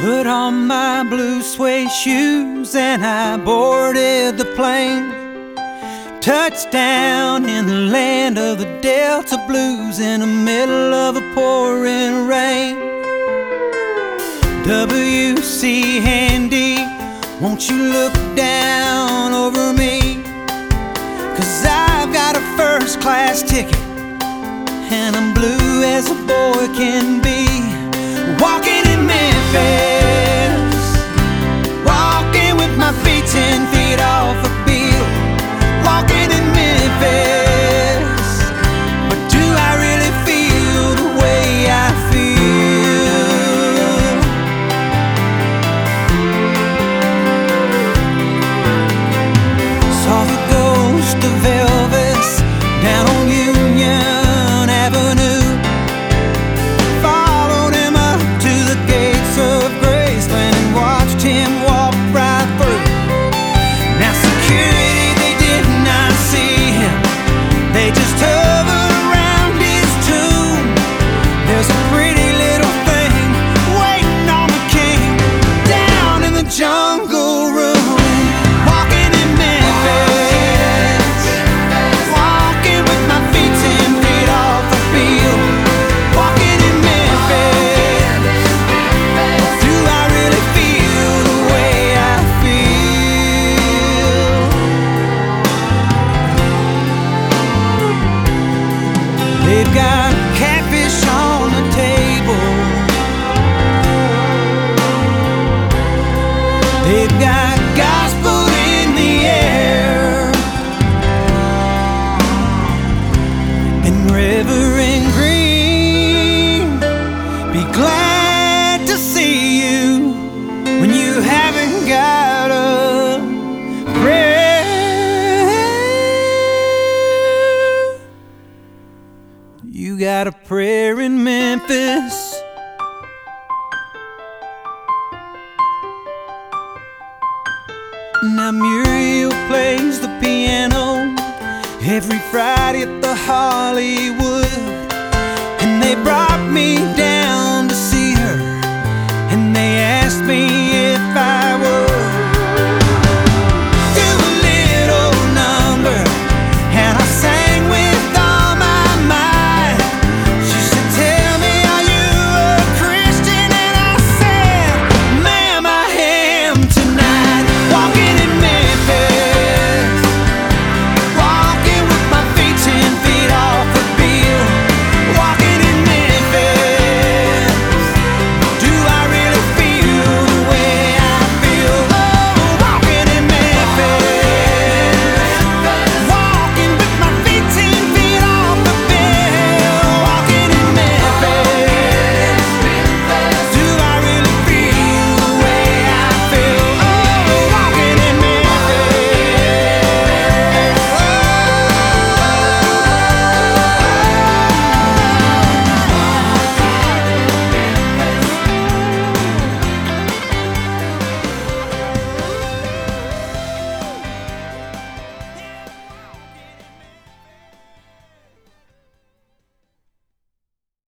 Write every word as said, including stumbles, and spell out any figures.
Put on my blue suede shoes and I boarded the plane. Touchdown in the land of the Delta Blues in the middle of a pouring rain. W C Handy, won't you look down over me? 'Cause I've got a first class ticket and I'm blue as a boy can be. Walking in Memphis, walking with my feet ten feet off a bill. Walking in Memphis, but do I really feel the way I feel? Saw the ghost of Elvis down on Union Avenue. Followed him up to the gates of Graceland and watched him walk right through. Now security, they did not see him, they just hovered around his tomb. There's a pretty little thing waiting on the king down in the jungle room. Walking in Memphis, walking with my feet ten feet off the field. Walking in Memphis, do I really feel the way I feel? They've got catfish on the table, they've got gospel in the air, and Reverend Green, be glad to see you when you haven't got a prayer. You got a prayer in Memphis. Now Muriel plays the piano every Friday at the Hollywood, and they brought me down to see her, and they asked me if I